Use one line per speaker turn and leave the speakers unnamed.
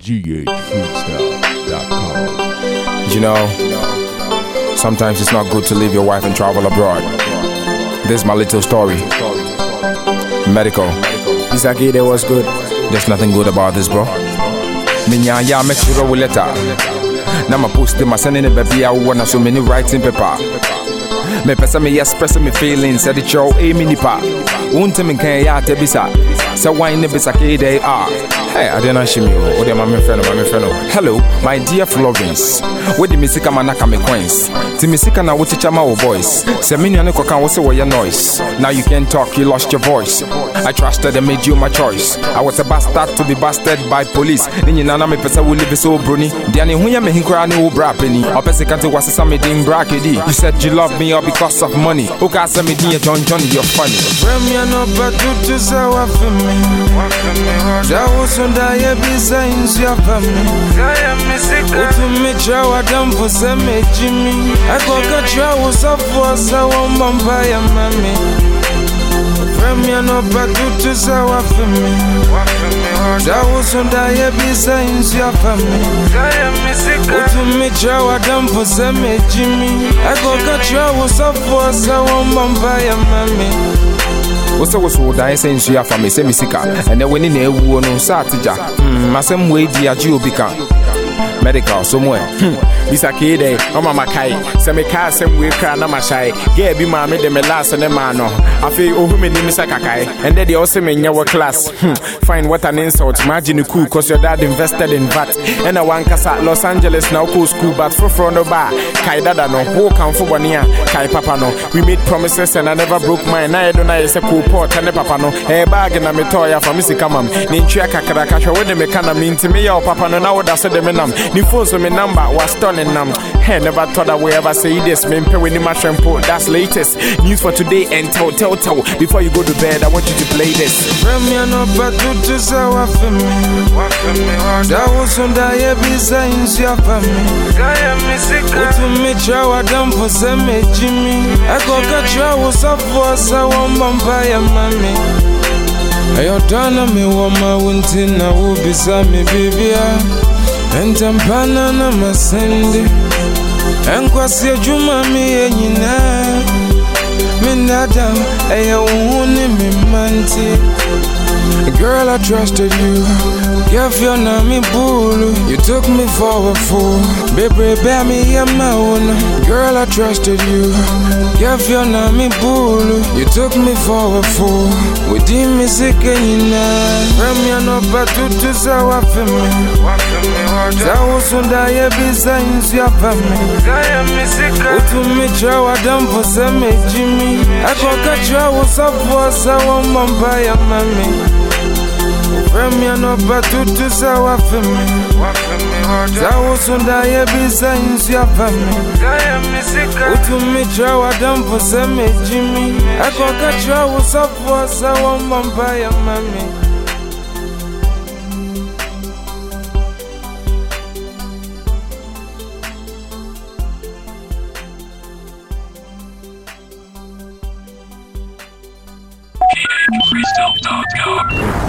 GHFreestyle.com.
You know, sometimes it's not good to leave your wife and travel abroad. This is my little story. Medical.
Isagide was good.
There's nothing good about this, bro. Minya ya make sure we letter. Now my post my sending a baby I wanna so many writing paper. Me pesa me express me feelings at the show a mini pa. Won't me can ya te bisa. So why ne bisa ke they are. Hey, I didn't shame you. Oh, my friend. Hello, my dear Florence. Where the music manaka me coins. The music na wuti chama o voice. Se mini ane kokan wose wa your noise. Now you can't talk, you lost your voice. I trusted and made you my choice. I was a bastard to be busted by police. Nini nana me pesa will live so bruni. Diani hunya me hinkra ni ubra penny. Or pesa kante wasa sa me ding brakedi. You said you love me all because of money. Oka sa me diya John, you're funny.
Remia no batutu sa wafemi. Sunda ye bisa insu ya fami. Utumicha wa dampu seme Jimmy. Eko kachwa usafu wa sawa mbamba ya mami. Fremia no batutu sa wafemi. Sunda ye bisa insu ya fami. Utumicha wa dampu seme Jimmy. Eko kachwa usafu wa sawa mbamba ya mami.
What's what I say in your family, Semisika, and then when in a woon Satija, Massam way dia Jubika. Medical somewhere.
Isakide, Mama Makai, Semika, some way cry, Namashai, gave me mammy the melas and the mano. I feel Ohumi Misakakai, and then they also mean your class. Find what an insult, imagine you cool, cause your dad invested in VAT. And a one casa Los Angeles now cool school, but for front of bar. Kai Dada no, who come for 1 year, Kai Papa no. We made promises and I never broke mine. I don't know, it's a cool port and a papa no. A bag and a metoya for Missikamam. Ninchia Kakaraka, where the mechana mean to me or papa no, now that's the menam. The phones with my number was stunning. Hey, never thought I would ever say this. Me pay with my shampoo. That's latest news for today. And tell. Before you go to bed, I want you to play this.
Remia no batutu sa wafemi. Sunda ye bisa insu ya fami. Utumicha wa dampu seme Jimmy. Eko kachwa usafu wa sawa mbamba ya mami. Ayo dana mi wama wunti na ubisa mi bibia. Entampana na masende. Enkwasi ya juma mi yenyina. Minada aya uhuni mi manti. Girl, I trusted you. Give your name bulu. You took me for a fool. Baby, bear me a moan. Girl, I trusted you. Give your name bulu. You took me for a fool. With the music in Remia no batutu sa wafemi. Sunda ye bisa insu ya fami. Utumicha wa dampu seme Jimmy. Eko kachwa usafu wa sawa mbamba ya mami. Remia no batutu sa wafemi. Sunda ye bisa insu ya fami. Utumicha wa dampu seme Jimmy. Eko kachwa usafu wa sawa mbamba ya mami.
GHFreestyle.com.